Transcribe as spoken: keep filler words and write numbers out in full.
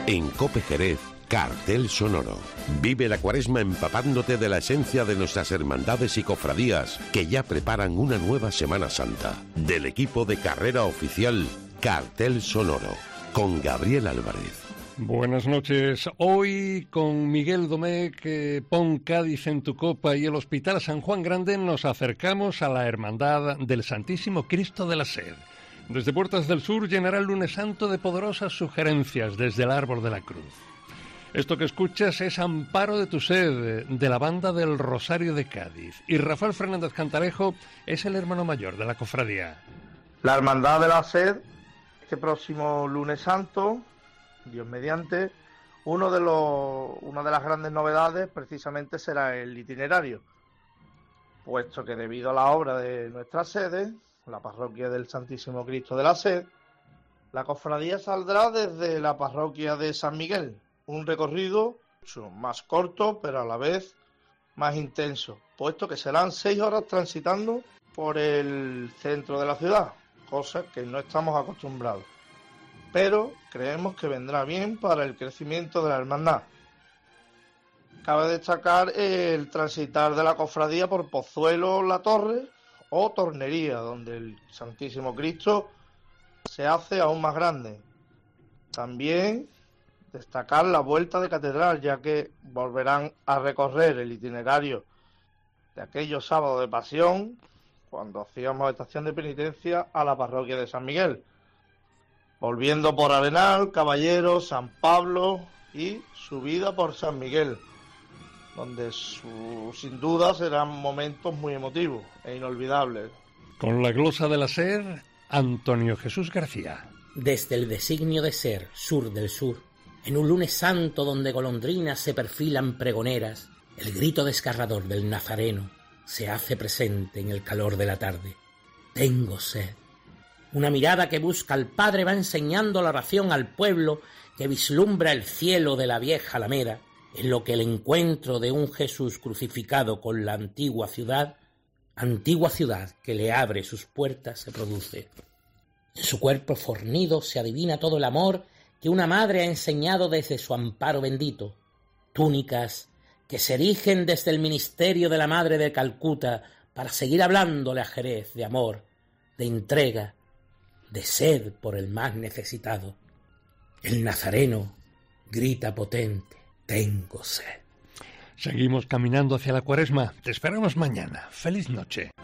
En COPE Jerez, Cartel Sonoro. Vive la Cuaresma empapándote de la esencia de nuestras hermandades y cofradías que ya preparan una nueva Semana Santa. Del equipo de carrera oficial, Cartel Sonoro, con Gabriel Álvarez. Buenas noches. Hoy con Miguel Domecq, eh, Pon Cádiz en tu copa y el Hospital San Juan Grande nos acercamos a la Hermandad del Santísimo Cristo de la Sed. Desde Puertas del Sur llenará el Lunes Santo de poderosas sugerencias desde el Árbol de la Cruz. Esto que escuchas es Amparo de tu Sed, de la Banda del Rosario de Cádiz. Y Rafael Fernández Cantarejo es el hermano mayor de la cofradía. La Hermandad de la Sed, este próximo Lunes Santo, Dios mediante, uno de los, una de las grandes novedades precisamente será el itinerario, puesto que debido a la obra de nuestra sede, la parroquia del Santísimo Cristo de la Sed, la cofradía saldrá desde la parroquia de San Miguel, un recorrido mucho más corto pero a la vez más intenso, puesto que serán seis horas transitando por el centro de la ciudad, cosa que no estamos acostumbrados, pero creemos que vendrá bien para el crecimiento de la hermandad. Cabe destacar el transitar de la cofradía por Pozuelo, La Torre o Tornería, donde el Santísimo Cristo se hace aún más grande. También destacar la vuelta de catedral, ya que volverán a recorrer el itinerario de aquellos sábados de pasión, cuando hacíamos estación de penitencia a la parroquia de San Miguel, volviendo por Arenal, Caballero, San Pablo y subida por San Miguel, donde su, sin duda serán momentos muy emotivos e inolvidables. Con la glosa de la Sed, Antonio Jesús García. Desde el designio de ser, sur del sur, en un Lunes Santo donde golondrinas se perfilan pregoneras, el grito desgarrador del Nazareno se hace presente en el calor de la tarde. Tengo sed. Una mirada que busca al Padre va enseñando la oración al pueblo que vislumbra el cielo de la vieja Alameda, en lo que el encuentro de un Jesús crucificado con la antigua ciudad, antigua ciudad que le abre sus puertas, se produce. En su cuerpo fornido se adivina todo el amor que una madre ha enseñado desde su amparo bendito, túnicas que se erigen desde el ministerio de la Madre de Calcuta para seguir hablándole a Jerez de amor, de entrega, de sed por el más necesitado. El Nazareno grita potente: tengo sed. Seguimos caminando hacia la Cuaresma. Te esperamos mañana. Feliz noche.